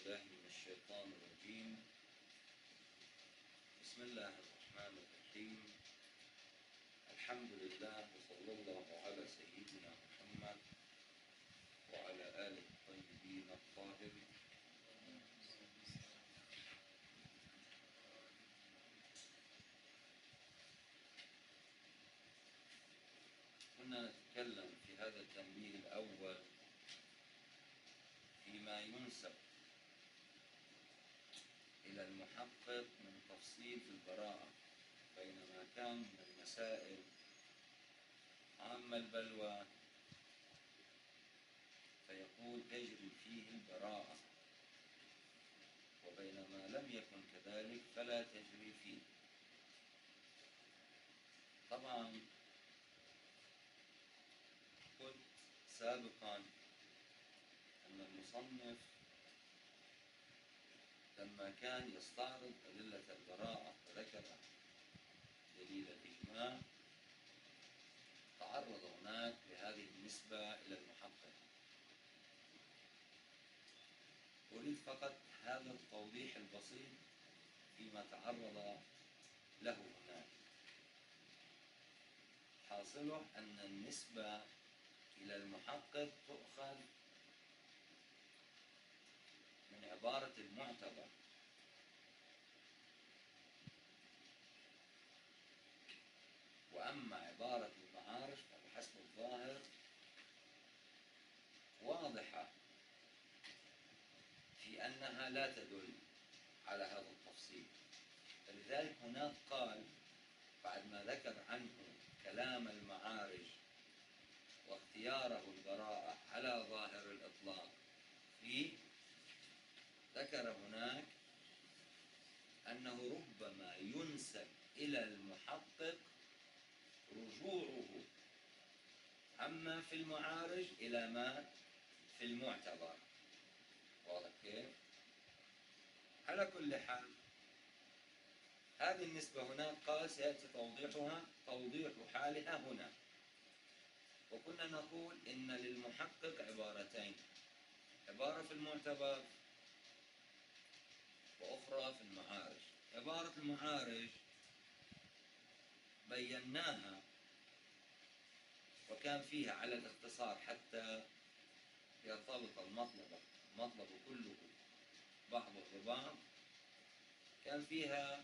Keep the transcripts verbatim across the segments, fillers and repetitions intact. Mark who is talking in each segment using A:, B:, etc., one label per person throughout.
A: بالله من الشيطان الرجيم. بسم الله الرحمن الرحيم. الحمد لله وصلى الله على سيدنا محمد وعلى آله الطيبين الطاهرين. كنا نتكلم في هذا التنبيه الأول فيما ينسب إلى المحقق من تفصيل في البراءة، بينما كان من المسائل عامة البلوى فيقول تجري فيه البراءة، وبينما لم يكن كذلك فلا تجري فيه. طبعا قلت سابقا أن المصنف لما كان يستعرض أدلة البراءة وذكر دليل الإجماع تعرض هناك لهذه النسبة إلى المحقق. أريد فقط هذا التوضيح البسيط فيما تعرض له هناك. حاصله أن النسبة إلى المحقق تؤخذ من عبارة المعتبر، وأما عبارة المعارف فبحسب الظاهر واضحة في أنها لا تدل على هذا التفصيل. فلذلك هناك قال بعد ما ذكر عنه كلام المعارج واختياره البراءة على ظاهر الإطلاق، في ذكر هناك أنه ربما ينسب إلى المحقق رجوعه عما في المعارج إلى ما في المعتبر. واضح كيف؟ على كل حال هذه النسبة هناك قال سيأتي توضيحها توضيح حالها هنا. وكنا نقول إن للمحقق عبارتين، عبارة في المعتبر وأخرى في المعارج. عبارة المعارج بيناها وكان فيها على الاختصار حتى يرتبط المطلب المطلب كله بعضه ببعض. كان فيها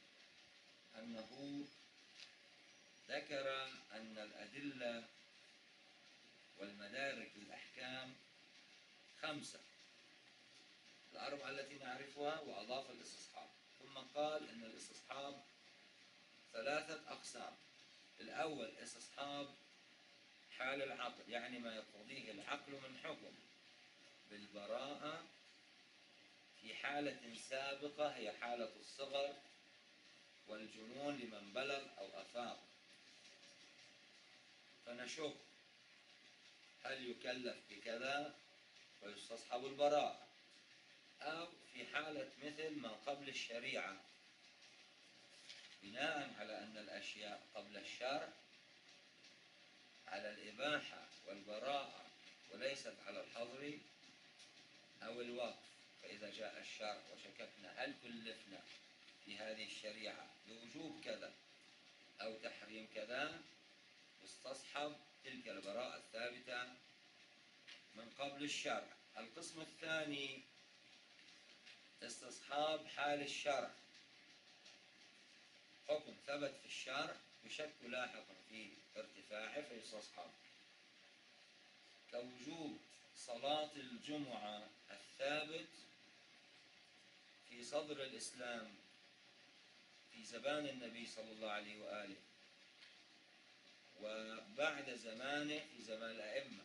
A: أنه ذكر أن الأدلة والمدارك للأحكام خمسة، الأربعة التي نعرفها، وأضاف الاستصحاب. ثم قال أن الاستصحاب ثلاثة أقسام. الأول استصحاب حال العقل، يعني ما يقتضيه العقل من حكم بالبراءة في حالة سابقة هي حالة الصغر والجنون لمن بلغ أو أفاق، فنشك هل يكلف بكذا ويستصحب البراءة، أو في حالة مثل ما قبل الشريعة بناء على أن الأشياء قبل الشرع على الإباحة والبراءة وليست على الحظر أو الوقف. فإذا جاء الشرع وشككنا هل كلفنا في هذه الشريعة بوجوب كذا أو تحريم كذا، استصحب تلك البراءة الثابتة من قبل الشرع. القسم الثاني استصحاب حال الشرع، حكم ثبت في الشرع يشك لاحقا في ارتفاعه فيستصحب، كوجوب صلاة الجمعة الثابت في صدر الإسلام في زمان النبي صلى الله عليه وآله، وبعد زمانه في زمان الأئمة،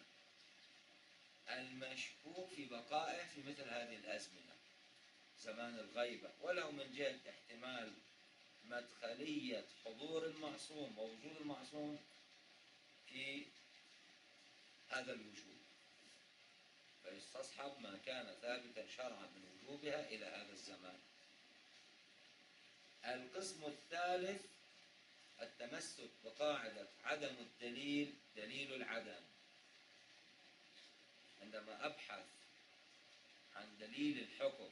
A: المشكوك في بقائه في مثل هذه الأزمنة زمان الغيبة، ولو من جهة احتمال مدخلية حضور المعصوم ووجود المعصوم في هذا الوجود، فيستصحب ما كان ثابتا شرعا من وجوبها إلى هذا الزمان. القسم الثالث التمسك بقاعدة عدم الدليل دليل العدم. عندما أبحث عن عن دليل الحكم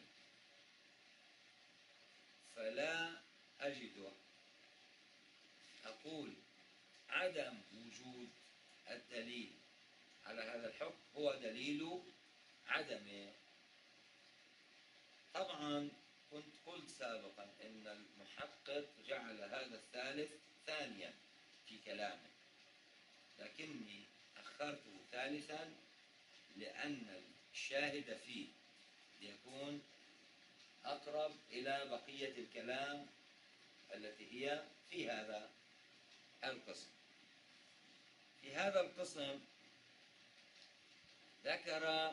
A: فلا أجد، أقول عدم وجود الدليل على هذا الحكم هو دليل عدمه. طبعا كنت قلت سابقا إن المحقق جعل هذا الثالث ثانيا في كلامه، لكني أخرته ثالثا لأن الشاهد فيه يكون أقرب إلى بقية الكلام التي هي في هذا القسم. في هذا القسم ذكر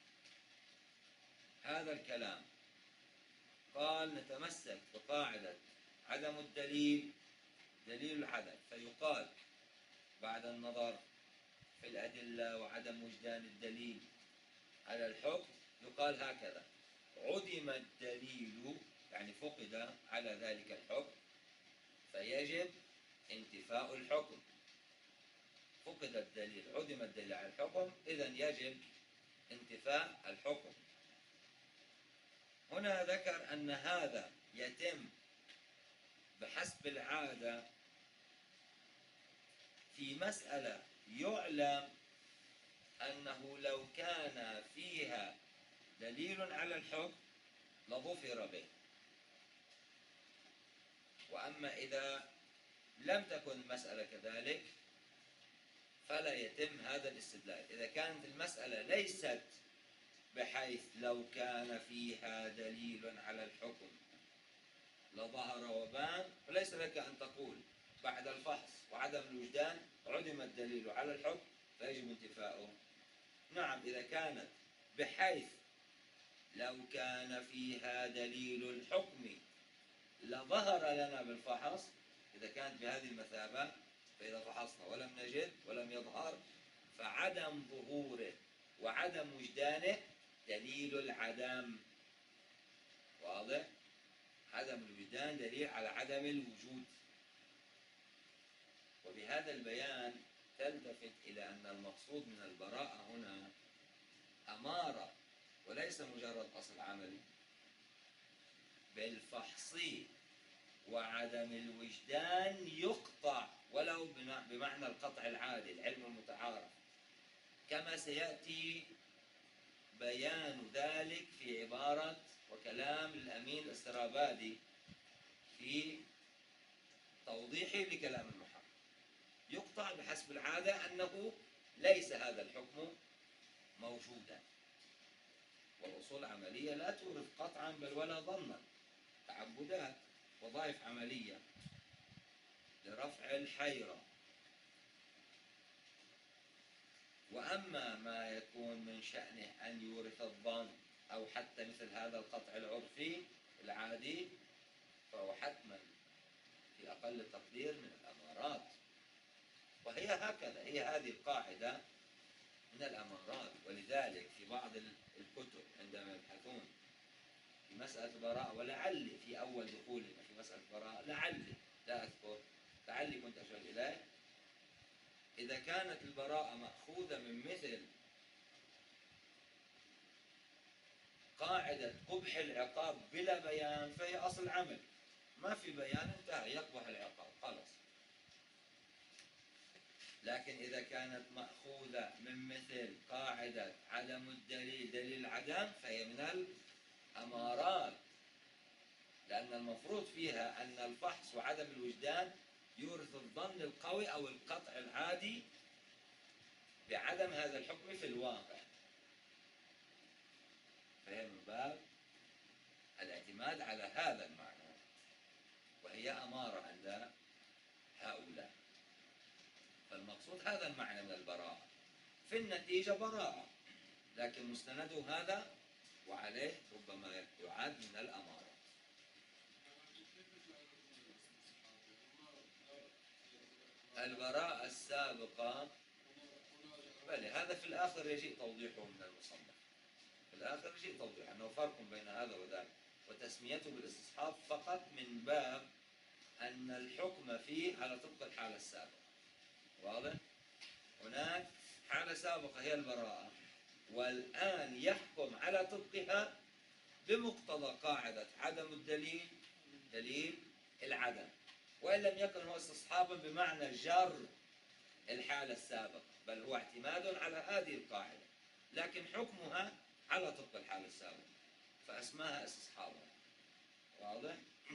A: هذا الكلام، قال نتمسك بقاعدة عدم الدليل دليل العدم، فيقال بعد النظر في الأدلة وعدم وجدان الدليل على الحكم يقال هكذا: عدم الدليل، يعني فقد على ذلك الحكم، فيجب انتفاء الحكم. فقد الدليل، عدم الدليل على الحكم، إذن يجب انتفاء الحكم. هنا ذكر أن هذا يتم بحسب العادة في مسألة يعلم أنه لو كان فيها دليل على الحكم لظفر به، وأما إذا لم تكن المسألة كذلك فلا يتم هذا الاستدلال. إذا كانت المسألة ليست بحيث لو كان فيها دليل على الحكم لظهر وبان، فليس لك أن تقول بعد الفحص وعدم الوجدان عدم الدليل على الحكم فيجب انتفاؤه. نعم، إذا كانت بحيث لو كان فيها دليل الحكم لظهر لنا بالفحص، إذا كانت بهذه المثابة، فإذا فحصنا ولم نجد ولم يظهر فعدم ظهوره وعدم وجدانه دليل العدم. واضح؟ عدم الوجدان دليل على عدم الوجود. وبهذا البيان تلتفت إلى أن المقصود من البراءة هنا أمارة وليس مجرد أصل عملي. بالفحص وعدم الوجدان يقطع ولو بمعنى القطع العادي العلم المتعارف، كما سيأتي بيان ذلك في عبارة وكلام الأمين الاسترابادي في توضيحه لكلام المحقق. يقطع بحسب العادة أنه ليس هذا الحكم موجودا، والأصول العملية لا تورث قطعا بل ولا ظنا، تعبدات وظائف عملية لرفع الحيرة. وأما ما يكون من شأنه أن يورث الظن أو حتى مثل هذا القطع العرفي العادي فهو حتما في أقل تقدير من الأمارات، وهي هكذا، هي هذه القاعدة من الأمارات. ولذلك في بعض الكتب عندما يبحثون في مسألة البراءة، ولعلي في أول دخولنا في مسألة البراءة لعلي لا أذكر لعلي كنت أشير إليه، إذا كانت البراءة مأخوذة من مثل قاعدة قبح العقاب بلا بيان فهي أصل عمل، ما في بيان انتهى يقبح العقاب خلاص. لكن إذا كانت مأخوذة من مثل قاعدة عدم الدليل دليل العدم فهي من الأمارات، لأن المفروض فيها أن الفحص وعدم الوجدان يورث الظن القوي أو القطع العادي بعدم هذا الحكم في الواقع، فهي من باب الاعتماد على هذا المعنى، وهي أمارة عند هؤلاء. فالمقصود هذا المعنى من البراءة، في النتيجة براءة، لكن مستنده هذا وعليه ربما يعاد من الأمارة. البراءة السابقة بل هذا في الآخر يجيء توضيحه من المصنف، في الآخر يجيء توضيح أنه فرق بين هذا وذاك، وتسميته بالاستصحاب فقط من باب أن الحكم فيه على طبق الحالة السابقة. واضح؟ هناك حالة سابقة هي البراءة، والآن يحكم على طبقها بمقتضى قاعدة عدم الدليل دليل العدم، وإن لم يكن هو استصحابا بمعنى جر الحالة السابقة، بل هو اعتماد على هذه القاعدة، لكن حكمها على طبق الحالة السابقة، فأسماها استصحابا. واضح؟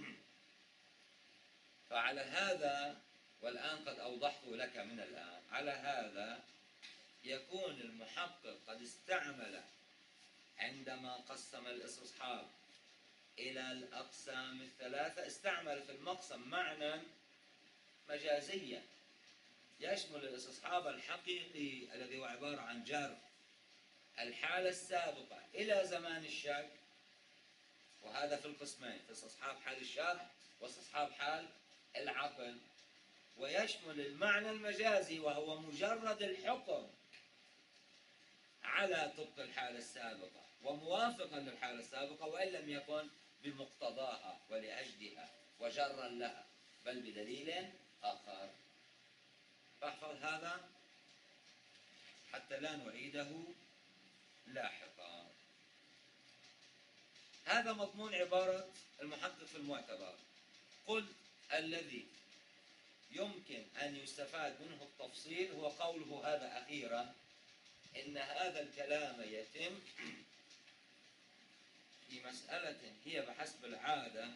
A: فعلى هذا، والآن قد أوضحته لك من الآن، على هذا يكون المحقق قد استعمل عندما قسم الاستصحاب إلى الأقسام الثلاثة، استعمل في المقسم معنى مجازيا يشمل الاستصحاب الحقيقي الذي هو عبارة عن جر الحالة السابقة إلى زمان الشك، وهذا في القسمين، في استصحاب حال الشرع واستصحاب حال العقل، ويشمل المعنى المجازي وهو مجرد الحكم على طبق الحالة السابقة وموافقا للحالة السابقة، وإن لم يكن بمقتضاها ولأجلها وجرا لها، بل بدليل آخر. فاحفظ هذا حتى لا نعيده لاحقا. هذا مضمون عبارة المحقق في المعتبر. قل الذي يمكن أن يستفاد منه التفصيل هو قوله هذا أخيرا، إن هذا الكلام يتم في مسألة هي بحسب العادة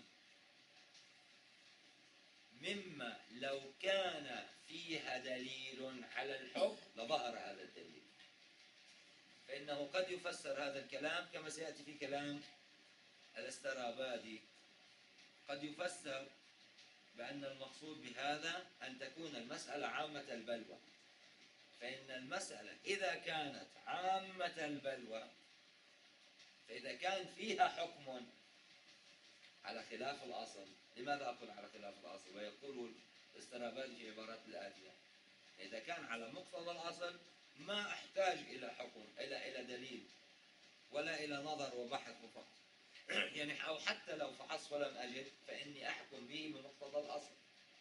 A: مما لو كان فيها دليل على الحكم لظهر هذا الدليل، فإنه قد يفسر هذا الكلام كما سيأتي في كلام الاسترابادي، قد يفسر بأن المقصود بهذا أن تكون المسألة عامة البلوى، فإن المسألة إذا كانت عامة البلوى، فإذا كان فيها حكم على خلاف الأصل. لماذا أقول على خلاف الأصل؟ ويقول الاسترابادي في عبارات الآتية: إذا كان على مقتضى الأصل ما أحتاج إلى حكم، إلى إلى دليل، ولا إلى نظر وبحث وفحص يعني أو حتى لو فحص ولم أجد فإني أحكم به بمقتضى الأصل،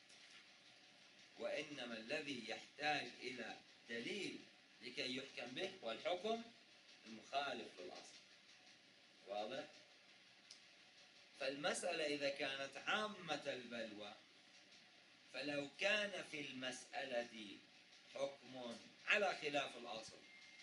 A: وإنما الذي يحتاج إلى دليل لكي يحكم به والحكم المخالف للأصل. واضح؟ فالمسألة إذا كانت عامة البلوى، فلو كان في المسألة حكم على خلاف الأصل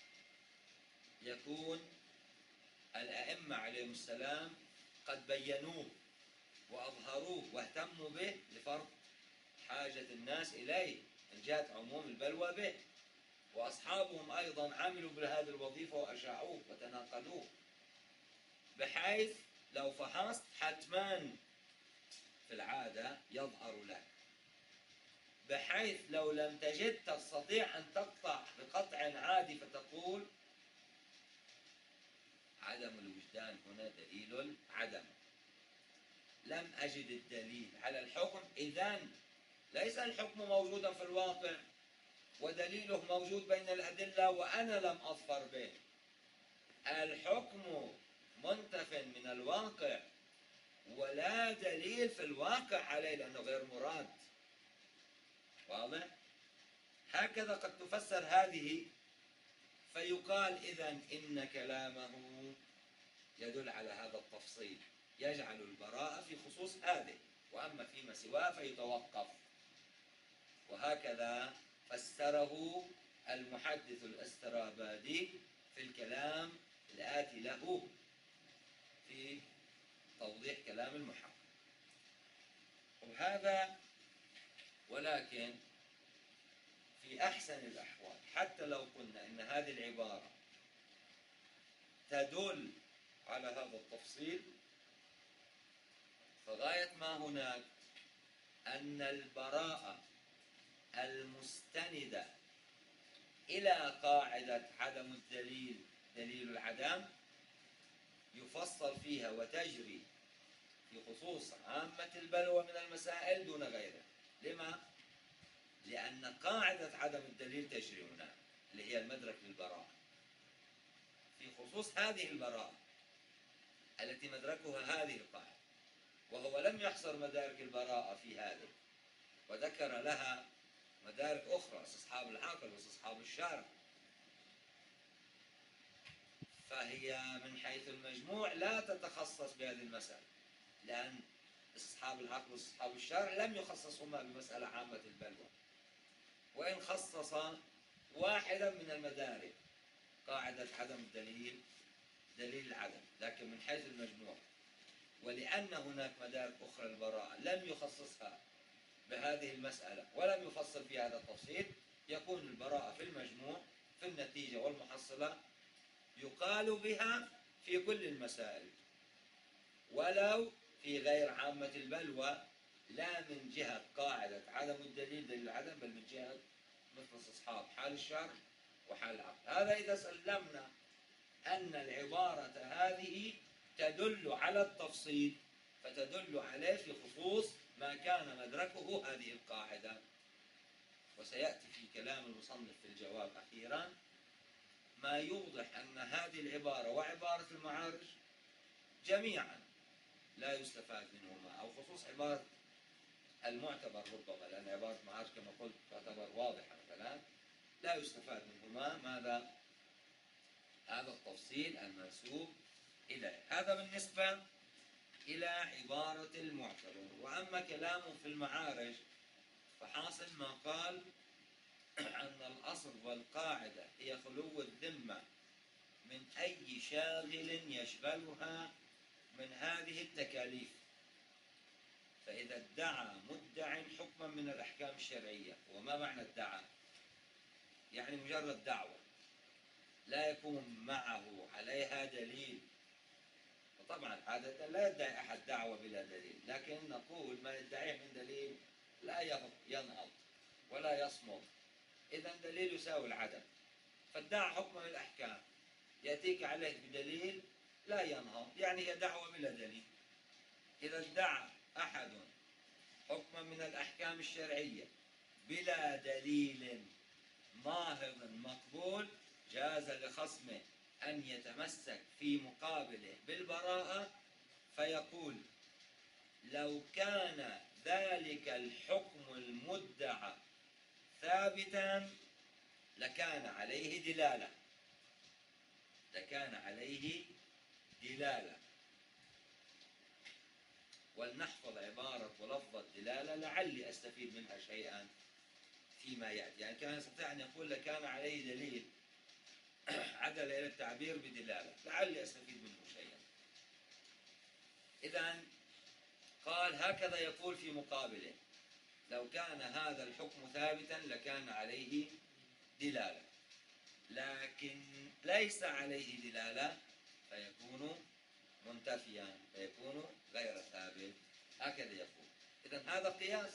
A: يكون الأئمة عليهم السلام قد بينوه وأظهروه واهتموا به لفرض حاجة الناس إليه من جهة عموم البلوى به، وأصحابهم أيضا عملوا بهذه الوظيفة وأشاعوه وتناقلوه، بحيث لو فحصت حتما في العادة يظهر لك، بحيث لو لم تجد تستطيع أن تقطع بقطع عادي فتقول عدم الوجدان هنا دليل عدم، لم أجد الدليل على الحكم، إذن ليس الحكم موجودا في الواقع ودليله موجود بين الأدلة وأنا لم أظفر به، الحكم منتف من الواقع ولا دليل في الواقع عليه لأنه غير مراد. واضح؟ هكذا قد تفسر هذه، فيقال إذن إن كلامه يدل على هذا التفصيل، يجعل البراءة في خصوص هذه، وأما فيما سواه فيتوقف. وهكذا فسره المحدث الاسترابادي في الكلام الآتي له في توضيح كلام المحقق. وهذا ولكن في أحسن الأحوال، حتى لو قلنا إن هذه العبارة تدل على هذا التفصيل، فغاية ما هناك أن البراءة المستندة إلى قاعدة عدم الدليل دليل العدم يفصل فيها وتجري في خصوص عامة البلوى من المسائل دون غيرها. لما؟ لأن قاعدة عدم الدليل تجري هنا اللي هي المدرك للبراءة في خصوص هذه البراءة التي مدركها هذه القاعدة، وهو لم يحصر مدارك البراءة في هذه، وذكر لها مدارك أخرى، استصحاب العقل واستصحاب الشرع. وهي من حيث المجموع لا تتخصص بهذه المسألة، لأن استصحاب العقل واستصحاب الشرع لم يخصصهما بمسألة عامة البلوى، وإن خصص واحدا من المدارك قاعدة عدم الدليل دليل العدم، لكن من حيث المجموع. ولأن هناك مدارك أخرى البراءة لم يخصصها بهذه المسألة ولم يفصل في هذا التفصيل، يكون البراءة في المجموع في النتيجة والمحصلة يقال بها في كل المسائل، ولو في غير عامة البلوى، لا من جهة قاعدة عدم الدليل دليل العدم، بل من جهة مثل استصحاب حال الشرع وحال العقل. هذا إذا سلمنا أن العبارة هذه تدل على التفصيل، فتدل عليه في خصوص ما كان مدركه هذه القاعدة. وسيأتي في كلام المصنف في الجواب أخيرا ما يوضح أن هذه العبارة وعبارة المعارج جميعا لا يستفاد منهما، أو خصوص عبارة المعتبر ربما، لأن عبارة المعارج كما قلت تعتبر واضحة مثلا، لا يستفاد منهما ماذا؟ هذا التفصيل المنسوب إليه. هذا بالنسبة إلى عبارة المعتبر. وأما كلامه في المعارج فحاصل ما قال أن الأصل والقاعدة هي خلو الذمة من أي شاغل يشغلها من هذه التكاليف. فإذا ادعى مدع حكما من الأحكام الشرعية، وما معنى ادعى؟ يعني مجرد دعوة لا يكون معه عليها دليل. وطبعا عادة لا يدعي أحد دعوة بلا دليل، لكن نقول ما يدعيه من دليل لا ينهض ولا يصمد، إذا دليل يساوي العدم. فادعى حكم من الأحكام يأتيك عليه بدليل لا ينهض، يعني هي دعوة بلا دليل. إذا ادعى أحد حكما من الأحكام الشرعية بلا دليل ناهض مقبول، جاز لخصمه أن يتمسك في مقابله بالبراءة، فيقول لو كان ذلك الحكم المدعى ثابتا لكان عليه دلالة لكان عليه دلالة ولنحفظ عبارة ولفظ الدلالة لعلي أستفيد منها شيئا فيما يأتي. يعني كان يستطيع أن يقول لكان عليه دليل، عدل إلى التعبير بدلالة، لعلي أستفيد منه شيئا. إذن قال هكذا يقول في مقابله لو كان هذا الحكم ثابتا لكان عليه دلالة، لكن ليس عليه دلالة فيكون منتفيا، فيكون غير ثابت. هكذا يقول. إذن هذا قياس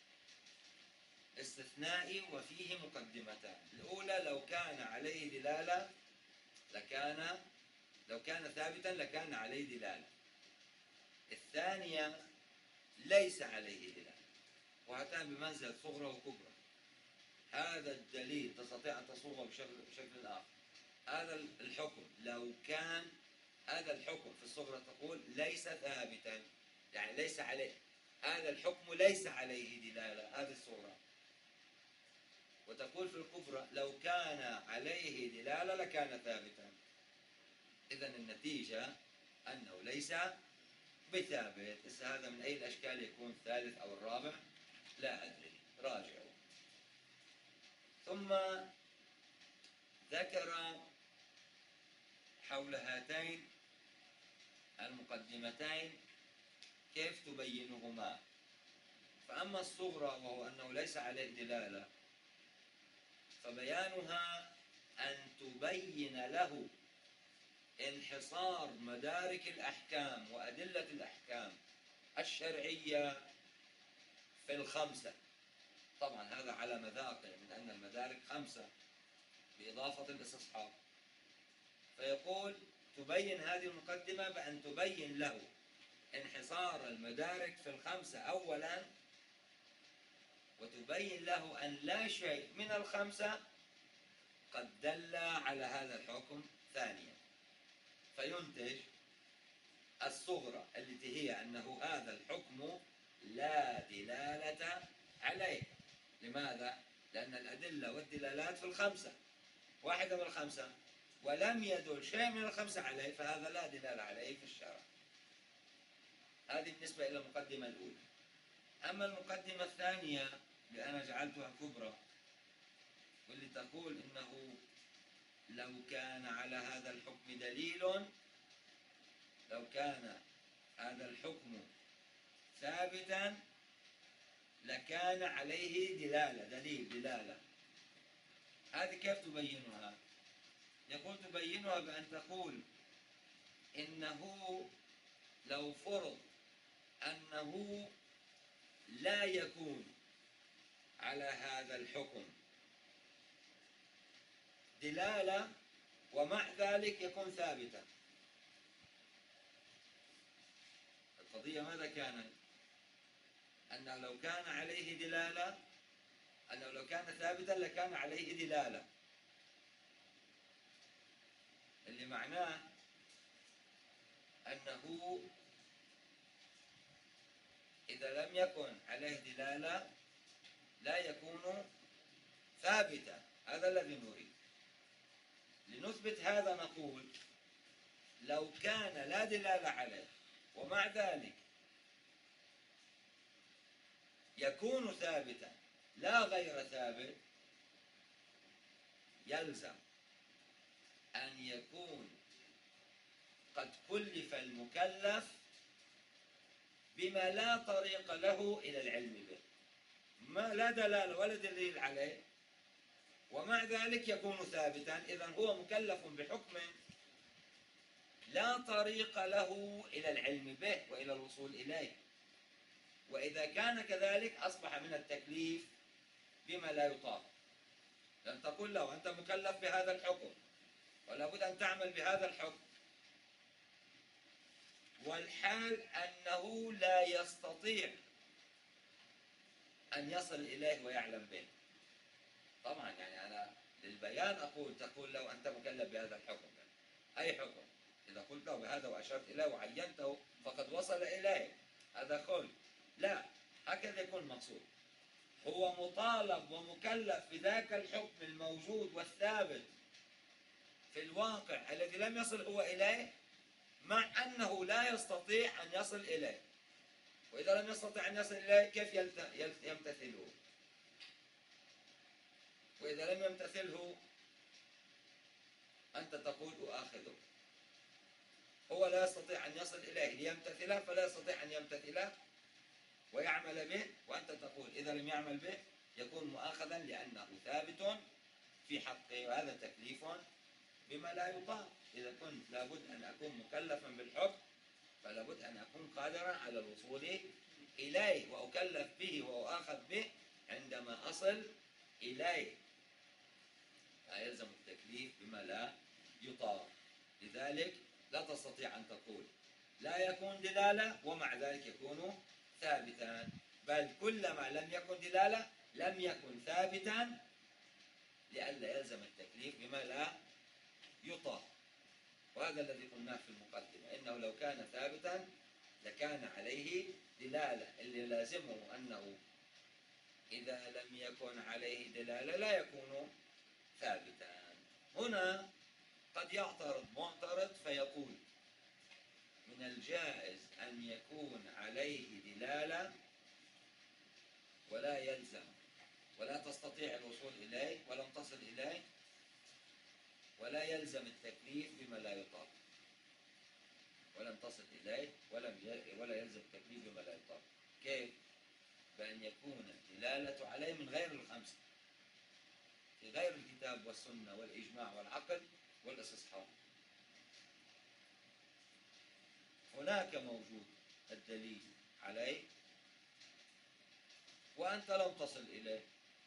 A: استثنائي وفيه مقدمتان. الأولى لو كان عليه دلالة لكان لو كان ثابتا لكان عليه دلالة. الثانية ليس عليه دلالة، وهاتان بمنزل صغرى وكبرى. هذا الدليل تستطيع أن تصوغه بشكل, بشكل آخر. هذا الحكم لو كان هذا الحكم في الصغرى تقول ليس ثابتا، يعني ليس عليه، هذا الحكم ليس عليه دلالة، هذه الصغرى. وتقول في الكبرى لو كان عليه دلالة لكان ثابتا. إذن النتيجة أنه ليس بثابت. هذا من أي الأشكال يكون الثالث أو الرابع؟ لا أدري، راجعوا. ثم ذكر حول هاتين المقدمتين كيف تبينهما. فأما الصغرى وهو أنه ليس عليه دلالة فبيانها أن تبين له انحصار مدارك الأحكام وأدلة الأحكام الشرعية في الخمسة. طبعا هذا على مذاقه من أن المدارك خمسة بإضافة الاستصحاب. فيقول تبين هذه المقدمة بأن تبين له انحصار المدارك في الخمسة أولا، وتبين له أن لا شيء من الخمسة قد دل على هذا الحكم ثانيا. فينتج الصغرى التي هي أنه هذا الحكم لا دلالة عليه. لماذا؟ لأن الأدلة والدلالات في الخمسة، واحدة من الخمسة ولم يدل شيء من الخمسة عليه فهذا لا دلالة عليه في الشرع. هذه بالنسبة إلى المقدمة الأولى. أما المقدمة الثانية اللي أنا جعلتها كبرى واللي تقول إنه لو كان على هذا الحكم دليل، لو كان هذا الحكم ثابتا لكان عليه دلالة، دليل دلالة. هذه كيف تبينها؟ يقول تبينها بأن تقول إنه لو فرض أنه لا يكون على هذا الحكم دلالة ومع ذلك يكون ثابتا. القضية ماذا كانت؟ أنه لو كان عليه دلالة، أنه لو كان ثابتا لكان عليه دلالة، اللي معناه أنه إذا لم يكن عليه دلالة لا يكون ثابتا. هذا الذي نريد. لنثبت هذا نقول لو كان لا دلالة عليه ومع ذلك يكون ثابتا لا غير ثابت، يلزم أن يكون قد كلف المكلف بما لا طريق له إلى العلم به، ما لا دلالة ولا دليل عليه ومع ذلك يكون ثابتا. إذن هو مكلف بحكم لا طريق له إلى العلم به وإلى الوصول إليه. وإذا كان كذلك أصبح من التكليف بما لا يطاق. لأن تقول له أنت مكلف بهذا الحكم ولا بد أن تعمل بهذا الحكم، والحال أنه لا يستطيع أن يصل إليه ويعلم به. طبعا يعني أنا للبيان أقول تقول له أنت مكلف بهذا الحكم، أي حكم؟ إذا قلت له بهذا وأشرت إليه وعينته فقد وصل إليه، هذا قول. لا، هكذا يكون المقصود. هو مطالب ومكلف بذاك الحكم الموجود والثابت في الواقع الذي لم يصل هو إليه، مع أنه لا يستطيع أن يصل إليه. وإذا لم يستطيع أن يصل إليه كيف يمتثله؟ وإذا لم يمتثله أنت تقول أؤاخذه. هو لا يستطيع أن يصل إليه ليمتثله فلا يستطيع أن يمتثله ويعمل به، وأنت تقول إذا لم يعمل به يكون مؤاخذا لأنه ثابت في حقه، وهذا تكليف بما لا يطاق. إذا كنت لابد أن أكون مكلفا بالحكم فلابد أن أكون قادرا على الوصول إليه وأكلف به وأؤاخذ به عندما أصل إليه. لا يلزم التكليف بما لا يطاق. لذلك لا تستطيع أن تقول لا يكون دلالة ومع ذلك يكون ثابتا، بل كلما لم يكن دلالة لم يكن ثابتا لئلا يلزم التكليف بما لا يطاق. وهذا الذي قلناه في المقدمة، إنه لو كان ثابتا لكان عليه دلالة، اللي لازمه أنه إذا لم يكن عليه دلالة لا يكون ثابتا. هنا قد يعترض معترض فيقول من الجائز أن يكون عليه دلالة ولا يلزم ولا تستطيع الوصول إليه ولم تصل إليه، ولا يلزم التكليف بما لا يطاق، ولم تصل إليه ولم ولا يلزم التكليف بما لا يطاق. كيف؟ بأن يكون الدلالة عليه من غير الخمسة، في غير الكتاب والسنة والإجماع والعقل والاستصحاب. هناك موجود الدليل عليه وأنت لم تصل إليه،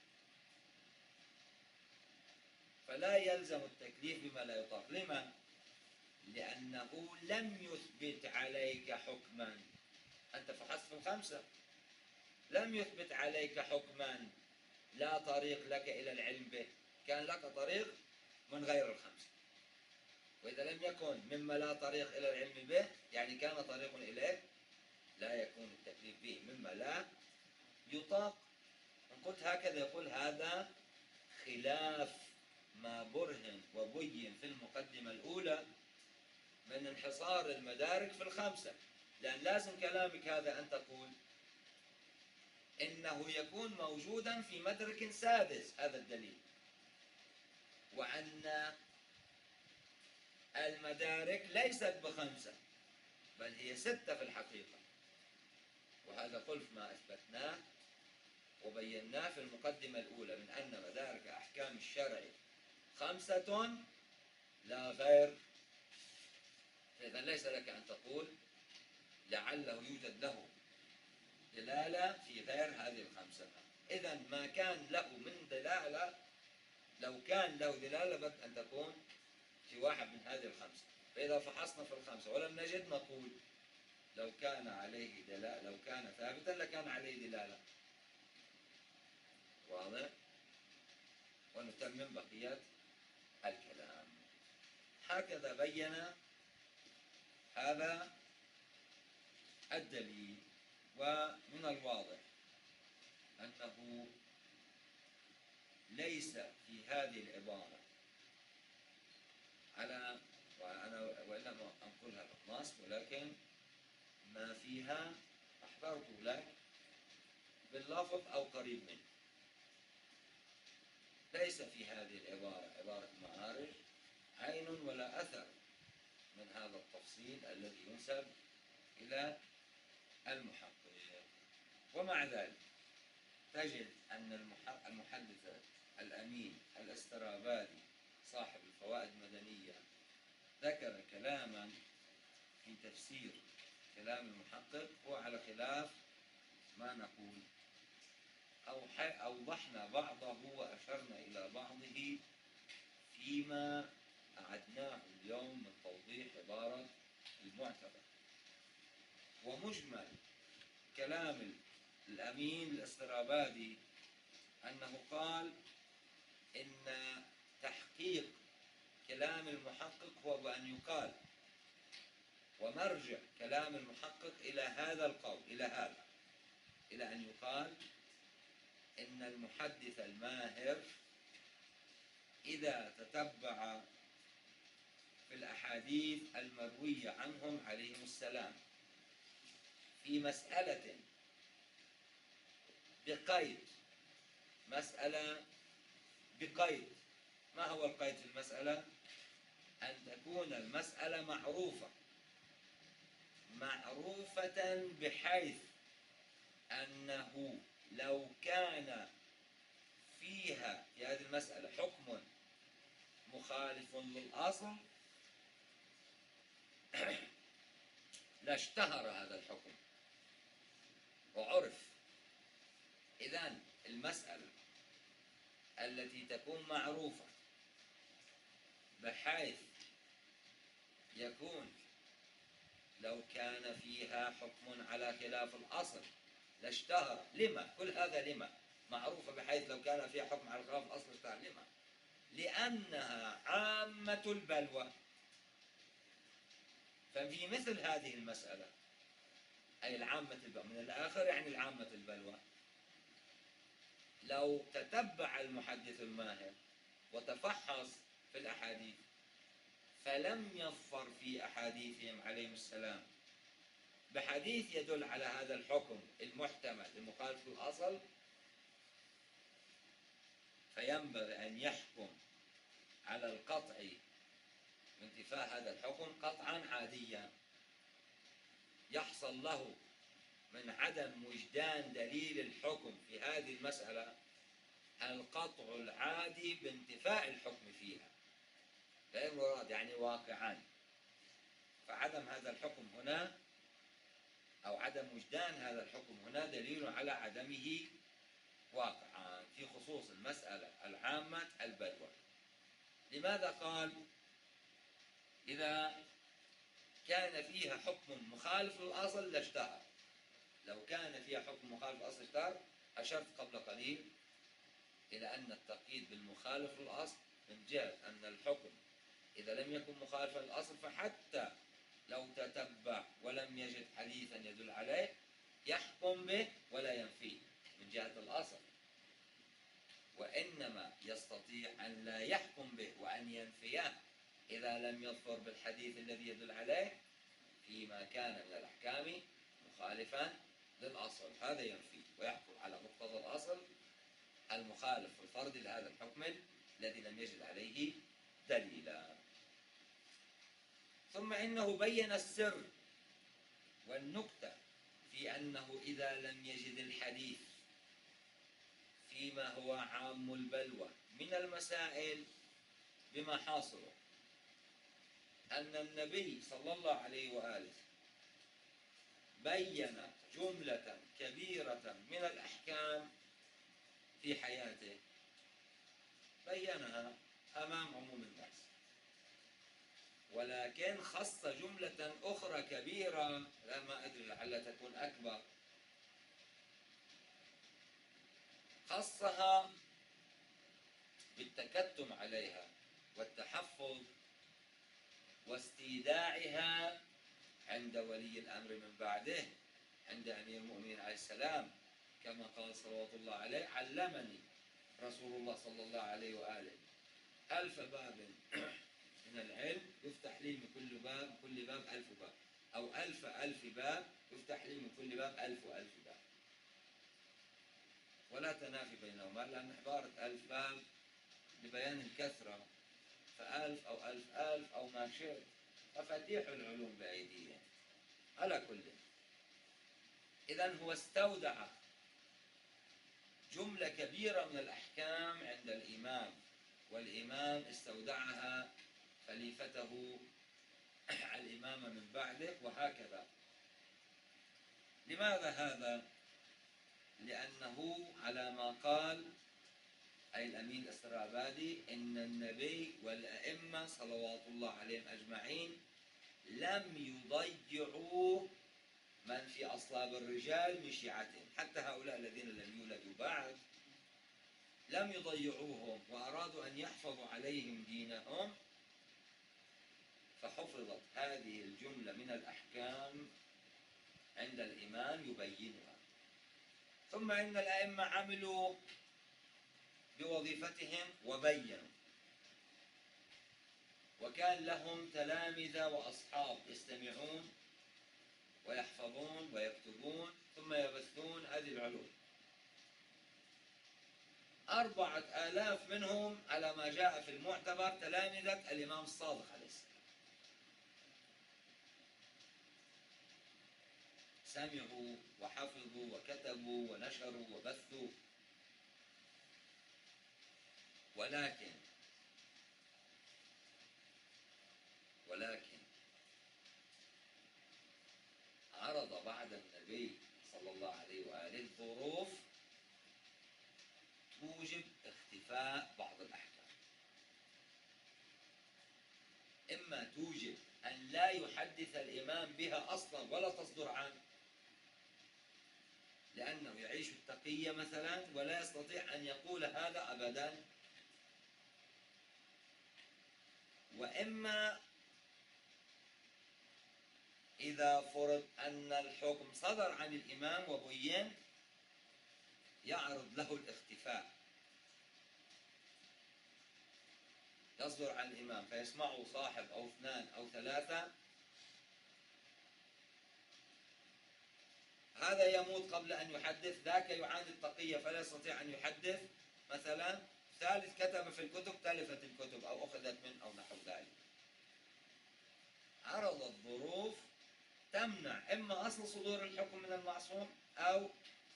A: فلا يلزم التكليف بما لا يطاق. لما؟ لأنه لم يثبت عليك حكما، أنت فحصت في الخمسة، لم يثبت عليك حكما لا طريق لك إلى العلم به، كان لك طريق من غير الخمسة. وإذا لم يكن مما لا طريق إلى العلم به يعني كان طريق إليه، لا يكون التكليف به مما لا يطاق. إن قلت هكذا يقول هذا خلاف ما برهن وبين في المقدمة الأولى من انحصار المدارك في الخمسة، لأن لازم كلامك هذا أن تقول إنه يكون موجودا في مدرك سادس، هذا الدليل، وأن المدارك ليست بخمسة بل هي ستة في الحقيقة، وهذا خلف ما أثبتناه وبيناه في المقدمة الأولى من أن مدارك أحكام الشرع خمسة لا غير. إذن ليس لك أن تقول لعله يوجد له دلالة في غير هذه الخمسة. إذن ما كان له من دلالة، لو كان له دلالة بد أن تكون في واحد من هذه الخمسة. فإذا فحصنا في الخمسة ولم نجد نقول لو كان عليه دلالة، لو كان ثابتا لكان عليه دلالة. واضح؟ ونتمم بقية الكلام. هكذا بين هذا الدليل. ومن الواضح أنه ليس في هذه العبارة على، وأنا وإلا أنقلها بالنص، ولكن ما فيها أحضرت لك باللفظ أو قريب منه. ليس في هذه العبارة، عبارة المعارج، عين ولا أثر من هذا التفصيل الذي ينسب إلى المحقق. ومع ذلك تجد أن المحدث الأمين الاسترابادي صاحب الفوائد المدنية ذكر كلاما في تفسير كلام المحقق هو على خلاف ما نقول، أو أوضحنا بعضه وأشرنا إلى بعضه فيما أعدناه اليوم من توضيح عبارة المعتبر. ومجمل كلام الأمين الاسترابادي أنه قال إن تحقيق كلام المحقق هو بأن يقال، ومرجع كلام المحقق إلى هذا القول، إلى هذا، إلى أن يقال إن المحدث الماهر إذا تتبع في الأحاديث المروية عنهم عليهم السلام في مسألة بقيد، مسألة بقيد، ما هو القيد في المسألة؟ أن تكون المسألة معروفة، معروفة بحيث أنه لو كان فيها في هذه المسألة حكم مخالف للأصل لاشتهر هذا الحكم وعرف. إذن المسألة التي تكون معروفة بحيث يكون لو كان فيها حكم على خلاف الأصل لاشتهر. لما؟ كل هذا لما؟ معروفة بحيث لو كان فيها حكم على خلاف الأصل اشتهر. لما؟ لأنها عامة البلوى. ففي مثل هذه المسألة، أي العامة البلوى من الآخر يعني العامة البلوى، لو تتبع المحدث الماهر وتفحص في الأحاديث فلم يظفر في أحاديثهم عليهم السلام بحديث يدل على هذا الحكم المحتمل المخالف للأصل، فينبغي أن يحكم على القطع بانتفاء هذا الحكم قطعا عاديا يحصل له من عدم وجدان دليل الحكم في هذه المسألة القطع العادي بانتفاء الحكم فيها، غير مراد يعني واقعا. فعدم هذا الحكم هنا أو عدم وجدان هذا الحكم هنا دليل على عدمه واقعا في خصوص المسألة العامة البلوى. لماذا قال إذا كان فيها حكم مخالف للأصل لاشتهر؟ لو كان فيها حكم مخالف للأصل اشتهر. أشرت قبل قليل إلى أن التقييد بالمخالف للأصل من جهة أن الحكم إذا لم يكن مخالفا للأصل فحتى لو تتبع ولم يجد حديثا يدل عليه يحكم به ولا ينفيه من جهة الأصل، وإنما يستطيع يستطيع أن لا يحكم به وأن ينفيه إذا لم يظفر بالحديث الذي يدل عليه فيما كان من الأحكام مخالفا للأصل، هذا ينفي ويحكم على مقتضى الأصل المخالف في الفرد لهذا الحكم الذي لم يجد عليه دليلا. ثم إنه بين السر والنكتة في أنه إذا لم يجد الحديث فيما هو عام البلوى من المسائل بما حاصله أن النبي صلى الله عليه وآله بين جملة كبيرة من الأحكام في حياته، بينها أمام عموم الناس، ولكن خص جملة أخرى كبيرة، لا ما أدري لعل تكون أكبر، خصها بالتكتم عليها والتحفظ واستيداعها عند ولي الأمر من بعده، عند أمير المؤمنين عليه السلام، كما قال صلوات الله عليه: علمني رسول الله صلى الله عليه وآله ألف باب من العلم يفتح لي من كل باب كل باب ألف باب، أو ألف ألف باب يفتح لي من كل باب ألف ألف باب، ولا تنافي بينهما، لأن عبارة ألف باب لبيان الكثرة، فألف أو ألف ألف أو ما شئت، مفاتيح العلوم بأيديهم. على كل، إذن هو استودع جملة كبيرة من الأحكام عند الإمام، والإمام استودعها خليفته الإمام من بعده، وهكذا. لماذا هذا؟ لأنه على ما قال أي الأمين الأسترابادي: إن النبي والأئمة صلوات الله عليهم أجمعين لم يضيعوا من في أصلاب الرجال من شيعتهم، حتى هؤلاء الذين لم يولدوا بعد لم يضيعوهم، وأرادوا أن يحفظوا عليهم دينهم، فحفظت هذه الجملة من الأحكام عند الإمام يبينها. ثم إن الأئمة عملوا بوظيفتهم وبينوا، وكان لهم تلامذة وأصحاب يستمعون ويحفظون ويكتبون ثم يبثون هذه العلوم، أربعة آلاف منهم على ما جاء في المعتبر تلامذة الإمام الصادق عليه السلام، سمعوا وحفظوا وكتبوا ونشروا وبثوا. ولكن ولكن عرض بعد النبي صلى الله عليه وآله ظروف توجب اختفاء بعض الأحكام، إما توجب أن لا يحدث الإمام بها أصلا ولا تصدر عنه، لأنه يعيش التقية مثلا ولا يستطيع أن يقول هذا أبدا، وإما إذا فرض أن الحكم صدر عن الإمام وبين يعرض له الاختفاء، يصدر عن الإمام فيسمعه صاحب أو اثنان أو ثلاثة، هذا يموت قبل أن يحدث، ذاك يعاني التقية فلا يستطيع أن يحدث مثلا، ثالث كتب في الكتب تلفت الكتب أو أخذت منه أو نحو ذلك. عرضت ظروف تمنع إما أصل صدور الحكم من المعصوم أو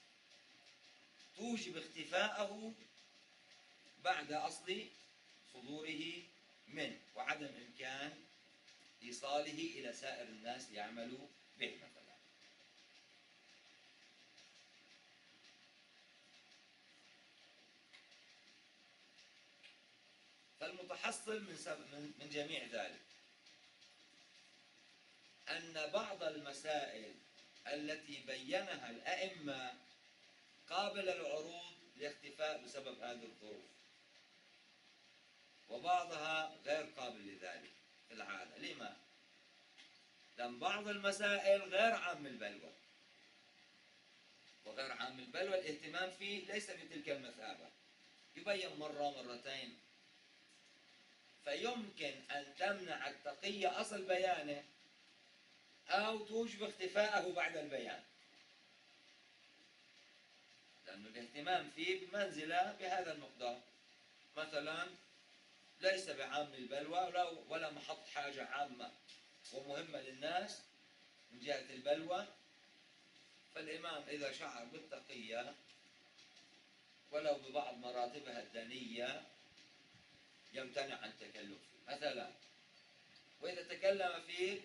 A: توجب اختفاءه بعد أصل صدوره منه، وعدم إمكان إيصاله إلى سائر الناس ليعملوا به مثلا. فالمتحصل من من جميع ذلك أن بعض المسائل التي بينها الأئمة قابل العروض لاختفاء بسبب هذه الظروف، وبعضها غير قابل لذلك في العادة. لما؟ لأن بعض المسائل غير عام البلوى، وغير عام البلوى الاهتمام فيه ليس بتلك المثابة، يبين مرة مرتين فيمكن أن تمنع التقية أصل بيانه أو توجب اختفاءه بعد البيان، لأن الاهتمام فيه بمنزلة بهذا المقدار. مثلا ليس بعام البلوى ولا محط حاجة عامة ومهمة للناس من جهة البلوى، فالإمام إذا شعر بالتقية ولو ببعض مراتبها الدنية يمتنع عن التكلم فيه مثلا. وإذا تكلم فيه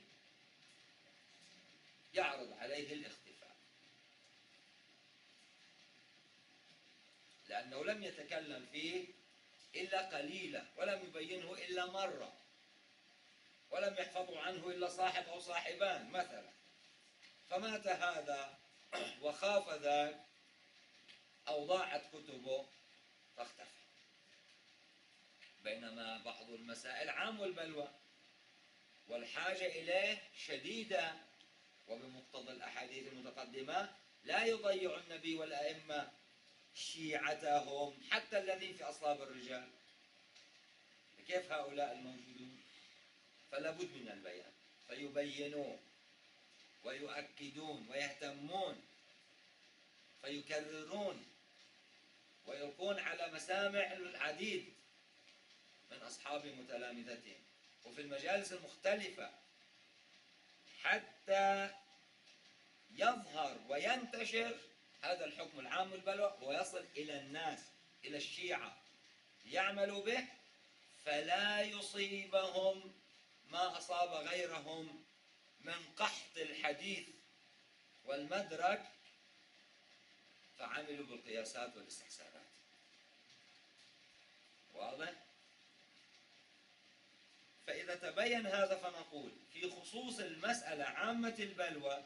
A: يعرض عليه الاختفاء، لأنه لم يتكلم فيه إلا قليلا ولم يبينه إلا مرة ولم يحفظوا عنه إلا صاحب أو صاحبان مثلا، فمات هذا وخاف ذاك أو ضاعت كتبه فاختفى. بينما بعض المسائل عام البلوى والحاجة إليه شديدة، وبمقتضى الأحاديث المتقدمة لا يضيع النبي والأئمة شيعتهم حتى الذين في أصلاب الرجال. كيف هؤلاء الموجودون؟ فلا بد من البيان، فيبينون ويؤكدون ويهتمون فيكررون ويلقون على مسامع العديد من أصحاب متلامذتهم وفي المجالس المختلفة حتى يظهر وينتشر هذا الحكم العام البلوى ويصل إلى الناس، إلى الشيعة، يعملوا به فلا يصيبهم ما أصاب غيرهم من قحط الحديث والمدرك فعملوا بالقياسات والاستحسانات. واضح؟ فإذا تبين هذا فنقول في خصوص المسألة عامة البلوى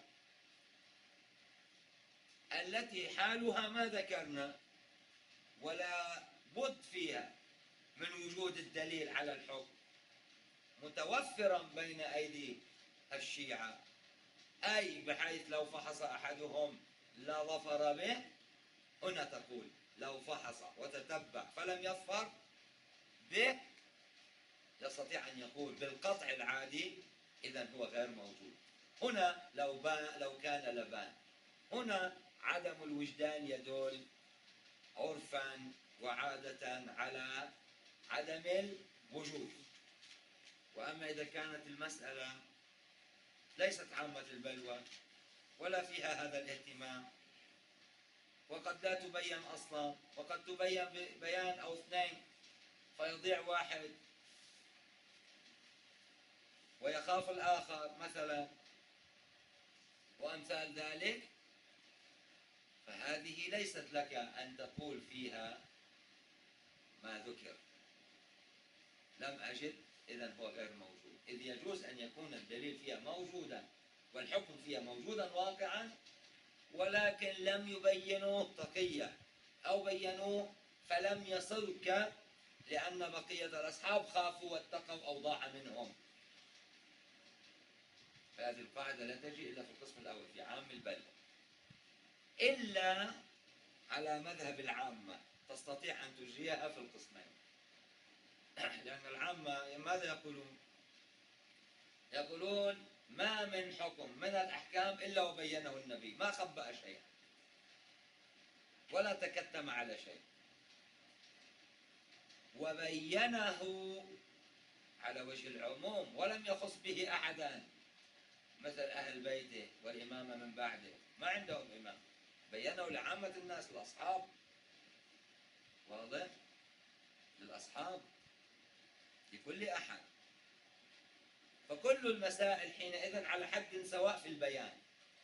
A: التي حالها ما ذكرنا ولا بد فيها من وجود الدليل على الحكم متوفرا بين أيدي الشيعة، أي بحيث لو فحص أحدهم لا ظفر به، هنا تقول لو فحص وتتبع فلم يظفر به يستطيع أن يقول بالقطع العادي إذن هو غير موجود. هنا لو بان لو كان لبان، هنا عدم الوجدان يدل عرفا وعادة على عدم الوجود. وأما إذا كانت المسألة ليست عامة البلوى ولا فيها هذا الاهتمام وقد لا تبين أصلا وقد تبين بيان أو اثنين فيضيع واحد ويخاف الآخر مثلا وأمثال ذلك، فهذه ليست لك أن تقول فيها ما ذكر لم أجد إذن هو غير موجود، إذ يجوز أن يكون الدليل فيها موجودا والحكم فيها موجودا واقعا ولكن لم يبينوه تقية أو بينوه فلم يصلك لأن بقية الأصحاب خافوا واتقوا أو ضاع منهم. فهذه القاعدة لا تجي إلا في القسم الأول في عام البلوى، إلا على مذهب العامة تستطيع أن تجريها في القسمين. لأن العامة ماذا يقولون؟ يقولون ما من حكم من الأحكام إلا وبينه النبي، ما خبأ شيئا ولا تكتم على شيء، وبينه على وجه العموم ولم يخص به أحدا مثل أهل بيته والإمامة من بعده، ما عندهم إمام، بينه لعامة الناس الأصحاب. واضح؟ للأصحاب لكل أحد. فكل المسائل حينئذ على حد سواء في البيان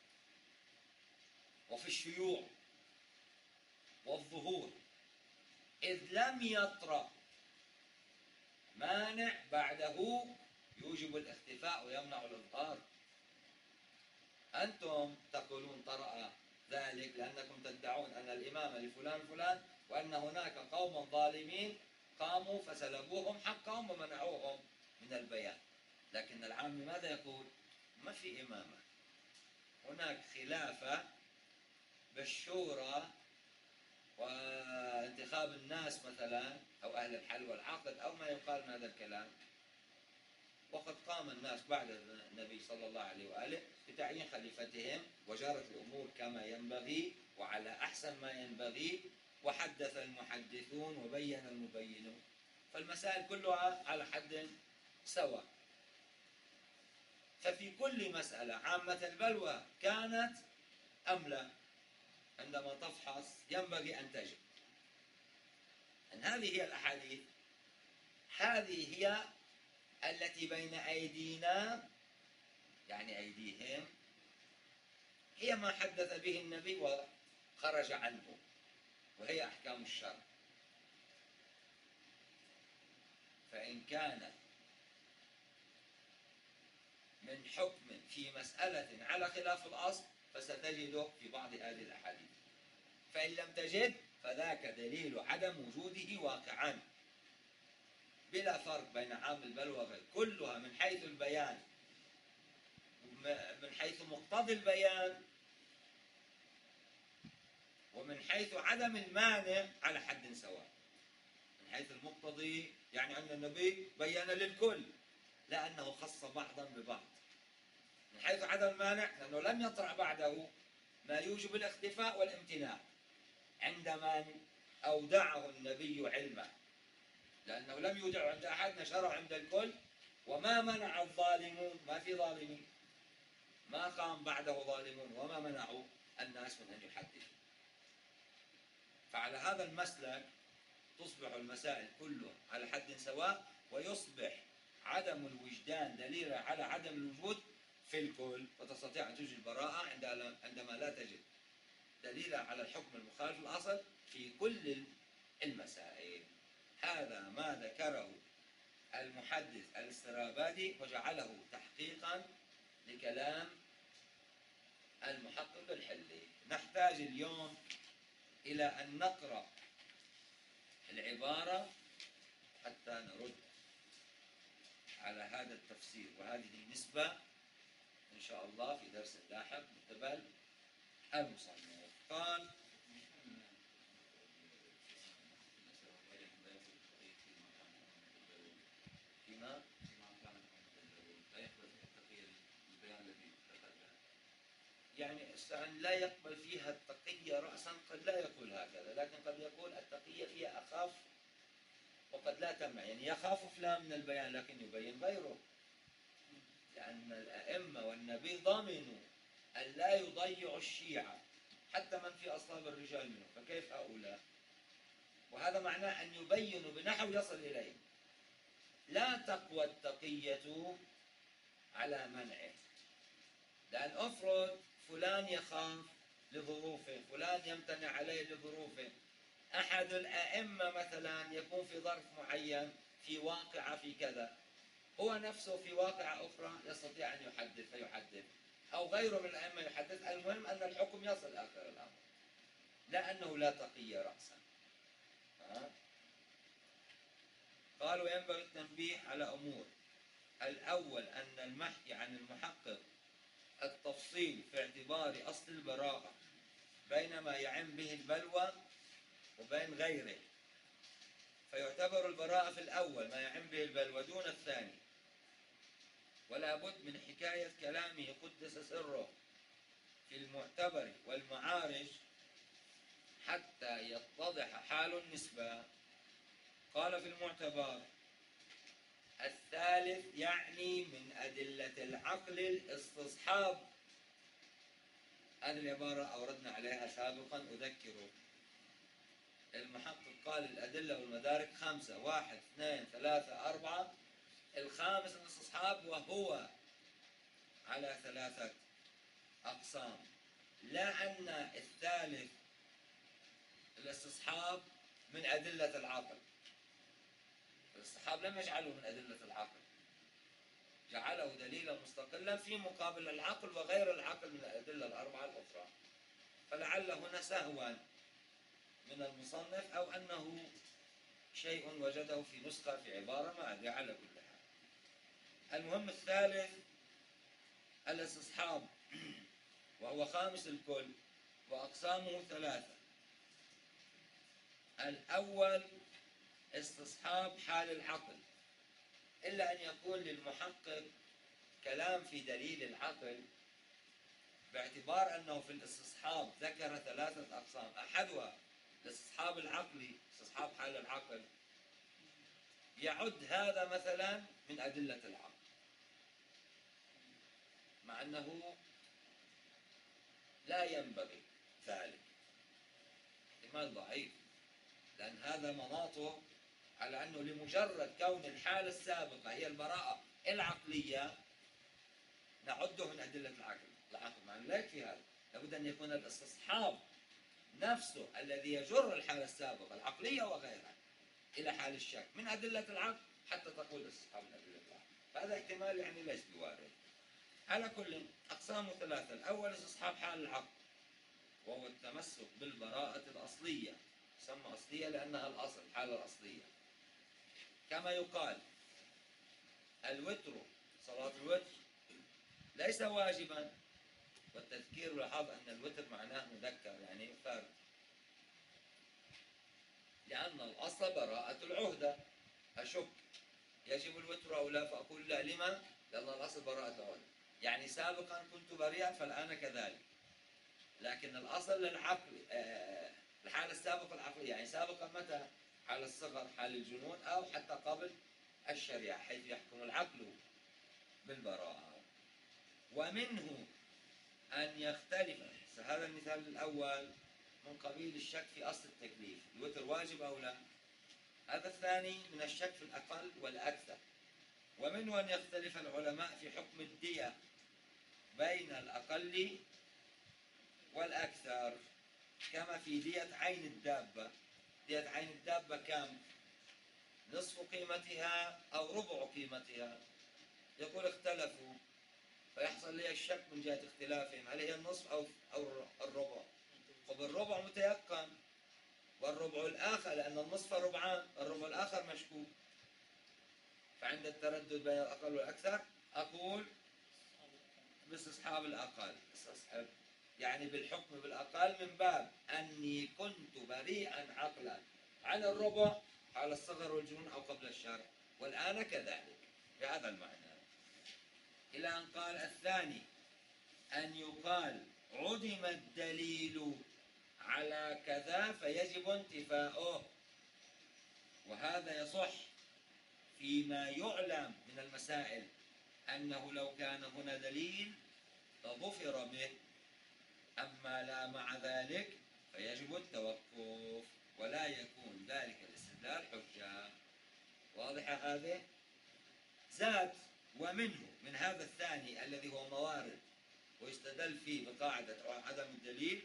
A: وفي الشيوع والظهور، إذ لم يطرأ مانع بعده يوجب الاختفاء ويمنع الإظهار. أنتم تقولون طرأ ذلك لأنكم تدعون أن الإمامة لفلان فلان وأن هناك قوما ظالمين قاموا فسلبوهم حقهم ومنعوهم من البيان، لكن العام ماذا يقول؟ ما في إمامة، هناك خلافة بالشورى وانتخاب الناس مثلا أو أهل الحل والعقد أو ما يقال من هذا الكلام. وقد قام الناس بعد النبي صلى الله عليه وآله بتعيين خليفتهم، وجرت الأمور كما ينبغي وعلى أحسن ما ينبغي، وحدث المحدثون وبين المبينون، فالمسائل كلها على حد سواء. ففي كل مسألة عامة البلوى كانت أم لا، عندما تفحص ينبغي أن تجد أن هذه هي الأحاديث، هذه هي التي بين أيدينا، يعني أيديهم، هي ما حدث به النبي وخرج عنه، وهي أحكام الشرع. فإن كان من حكم في مسألة على خلاف الأصل فستجده في بعض هذه الأحاديث، فإن لم تجد فذاك دليل عدم وجوده واقعا، بلا فرق بين عام البلوى وغيره، كلها من حيث البيان، من حيث مقتضى البيان، ومن حيث عدم المانع على حد سواء. من حيث المقتضي يعني أن النبي بيان للكل، لا أنه خص بعضا ببعض. من حيث عدم المانع لأنه لم يطرأ بعده ما يوجب الاختفاء والامتناع عند من أودعه النبي علما، لأنه لم يودع عند أحد، نشره عند الكل. وما منع الظالمون، ما في ظالمين، ما قام بعده ظالمون، وما منعوا الناس من أن يحدثوا. فعلى هذا المسلك تصبح المسائل كلها على حد سواء، ويصبح عدم الوجدان دليلا على عدم الوجود في الكل، وتستطيع أن تجد البراءة عندما لا تجد دليلا على الحكم المخالف للأصل في كل المسائل. هذا ما ذكره المحدث الاسترابادي وجعله تحقيقا لكلام المحقق الحلي. نحتاج اليوم إلى أن نقرأ العبارة حتى نرد على هذا التفسير وهذه النسبة إن شاء الله في درس لاحق من قبل المصنف. قال: فيما يعني أن لا يقبل فيها التقية رأسا، قد لا يقول هكذا، لكن قد يقول التقية فيها أخاف وقد لا تمنع، يعني يخاف فلان من البيان لكن يبين غيره، لأن الأئمة والنبي ضمنوا أن لا يضيعوا الشيعة حتى من في أصلاب الرجال منهم، فكيف هؤلاء؟ وهذا معناه أن يبينوا بنحو يصل إليه. لا تقوى التقية على منعه، لأن أفرض فلان يخاف لظروفه، فلان يمتنع عليه لظروفه، أحد الأئمة مثلا يكون في ظرف معين، في واقعة في كذا، هو نفسه في واقعة أخرى يستطيع أن يحدث فيحدث، أو غيره من الأئمة يحدث، المهم أن الحكم يصل آخر الأمر، لا أنه لا تقي رأسا. ها؟ قالوا ينبغي التنبيه على أمور: الأول أن المحكي عن المحقق التفصيل في اعتبار أصل البراءة بين ما يعم به البلوى وبين غيره، فيعتبر البراءة في الأول ما يعم به البلوى دون الثاني، ولا بد من حكاية كلامه قدس سره في المعتبر والمعارج حتى يتضح حال النسبة. قال في المعتبر: الثالث يعني من أدلة العقل الاستصحاب. هذه العبارة أوردنا عليها سابقا، أذكره. المحقق قال الأدلة والمدارك خمسة: واحد، اثنين، ثلاثة، أربعة. الخامس الاستصحاب، وهو على ثلاثة أقسام، لا أن الثالث الاستصحاب من أدلة العقل. الاستصحاب لم يجعله من أدلة العقل، جعله دليلا مستقلا في مقابل العقل وغير العقل من الأدلة الأربعة الأخرى. فلعل هنا سهوا من المصنف، أو أنه شيء وجده في نسخة في عبارة، ما أدري، على كل حال. المهم الثالث الاستصحاب، وهو خامس الكل، وأقسامه ثلاثة: الأول استصحاب حال العقل، إلا أن يكون للمحقق كلام في دليل العقل، باعتبار أنه في الاستصحاب ذكر ثلاثة أقسام، أحدها الاستصحاب العقلي، استصحاب حال العقل، يعد هذا مثلا من أدلة العقل، مع أنه لا ينبغي ذلك، احتمال ضعيف، لأن هذا مناطه على أنه لمجرد كون الحالة السابقة هي البراءة العقلية نعده من أدلة العقل. العقل معنى لا يكفي هذا، لابد أن يكون الاستصحاب نفسه الذي يجر الحالة السابقة العقلية وغيرها إلى حال الشك من أدلة العقل حتى تقول استصحاب من أدلة العقل. فهذا احتمال يعني ليس بوارد. على كل أقسام ثلاثة. الأول استصحاب حال العقل، وهو التمسك بالبراءة الأصلية، تسمى أصلية لأنها الأصل، الحالة الأصلية. كما يقال الوتر، صلاة الوتر ليس واجبا، والتذكير لاحظ أن الوتر معناه مذكر يعني فرد، لأن الأصل براءة العهدة. أشك يجب الوتر أو لا، فأقول لا. لما؟ لأن الأصل براءة العهدة، يعني سابقا كنت بريئا فالآن كذلك، لكن الأصل للعقل آه الحالة السابقة العقلية، يعني سابقا متى؟ حال الصغر، حال الجنون، أو حتى قبل الشريعة حيث يحكم العقل بالبراءة. ومنه أن يختلف، هذا المثال الأول من قبيل الشك في أصل التكليف، الوتر واجب أو لا. هذا الثاني من الشك في الأقل والأكثر. ومنه أن يختلف العلماء في حكم الدية بين الأقل والأكثر، كما في دية عين الدابة. دية عين الدابة كم؟ نصف قيمتها أو ربع قيمتها؟ يقول اختلفوا، فيحصل لي الشك من جهة اختلافهم، هل هي النصف أو أو الربع؟ وبالربع متيقن، والربع الآخر لأن النصف ربعان، الربع الآخر مشكوك. فعند التردد بين الأقل والأكثر أقول باستصحاب الأقل، استصحاب يعني بالحكم بالأقل، من باب أني كنت بريئا عقلا عن الربع على الصغر والجنون أو قبل الشرع، والآن كذلك بهذا المعنى. إلى أن قال الثاني أن يقال عدم الدليل على كذا فيجب انتفاؤه، وهذا يصح فيما يعلم من المسائل أنه لو كان هنا دليل لظفر به، أما لا مع ذلك فيجب التوقف ولا يكون ذلك الاستدلال حجة. واضحة هذه؟ زاد ومنه، من هذا الثاني الذي هو موارد ويستدل فيه بقاعدة عدم الدليل،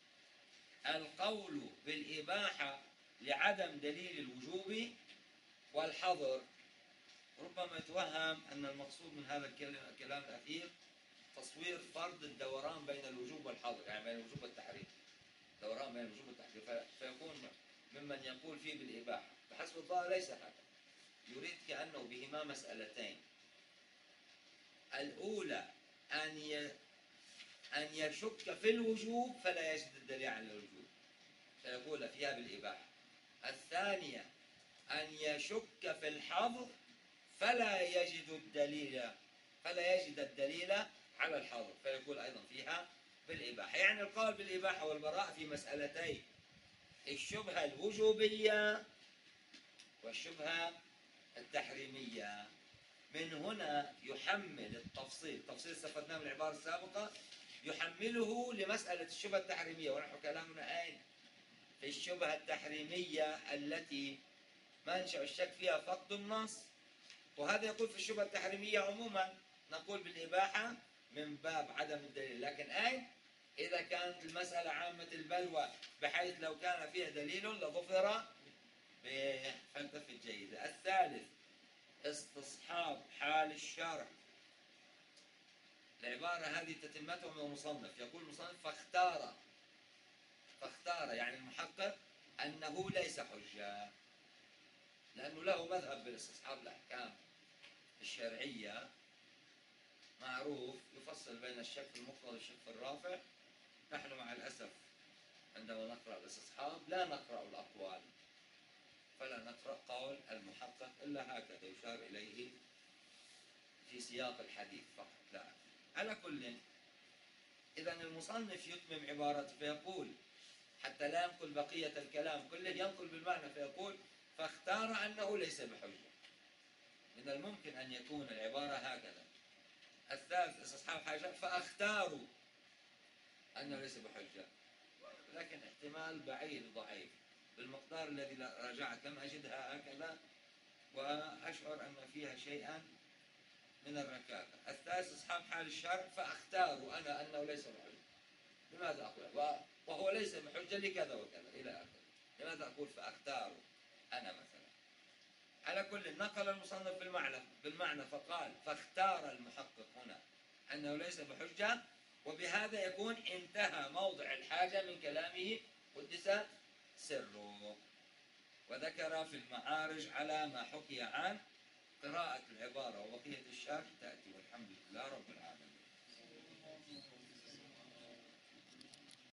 A: القول بالإباحة لعدم دليل الوجوب والحظر. ربما يتوهم أن المقصود من هذا الكلام الأخير تصوير فرض الدوران بين الوجوب والحظر، يعني بين الوجوب والتحريم، دوران بين الوجوب والتحريم، فيكون ممن يقول فيه بالإباحة. بحسب الظاهر ليس هذا، يريد كأنه بهما مسألتين. الأولى أن أن يشك في الوجوب فلا يجد الدليل على الوجوب فيقول فيها بالإباحة. الثانية أن يشك في الحظر فلا يجد الدليل فلا يجد الدليل على الحظر فيقول أيضا فيها بالإباحة. يعني القول بالإباحة والبراءة في مسألتين، الشبهة الوجوبية والشبهة التحريمية. من هنا يحمل التفصيل، تفصيل استفدناه من العبارة السابقة، يحمله لمسألة الشبهة التحريمية. ونحن كلامنا أين؟ في الشبهة التحريمية التي منشأ الشك فيها فقد النص، وهذا يقول في الشبهة التحريمية عموما نقول بالإباحة من باب عدم الدليل. لكن أين؟ إذا كانت المسألة عامة البلوى بحيث لو كان فيها دليل لظفر به. فلتفت جيدة. الثالث استصحاب حال الشرع. العبارة هذه تتمته من المصنف، يقول المصنف فاختار فاختار يعني المحقق أنه ليس حجة، لأنه له مذهب بالاستصحاب الأحكام الشرعية معروف، يفصل بين الشك في المفرد والشك في الرافع. نحن مع الأسف عندما نقرأ الاستصحاب لا نقرأ الأقوال، فلا نقرأ قول المحقق إلا هكذا يشار إليه في سياق الحديث فقط، لا. على كل، إذا المصنف يتمم عبارته فيقول حتى لا ينقل بقية الكلام كله، ينقل بالمعنى فيقول فاختار أنه ليس بحجة. من الممكن أن يكون العبارة هكذا: الثالث استصحاب حاجة فاختاروا أنه ليس بحجة، لكن احتمال بعيد ضعيف بالمقدار الذي راجعت لم أجدها هكذا، وأشعر أن فيها شيئا من الركاكة. الثالث استصحاب حال الشرع فاختاروا أنا أنه ليس بحجة. لماذا أقول وهو ليس بحجة لكذا وكذا إلى آخره؟ لماذا أقول فاختاروا أنا مثلا؟ على كل، نقل المصنف بالمعنى بالمعنى فقال فاختار المحقق هنا أنه ليس بحجة، وبهذا يكون انتهى موضع الحاجة من كلامه قدس سره. وذكر في المعارج على ما حكي عن قراءة العبارة وبقية الشرح تأتي، والحمد لله رب العالمين.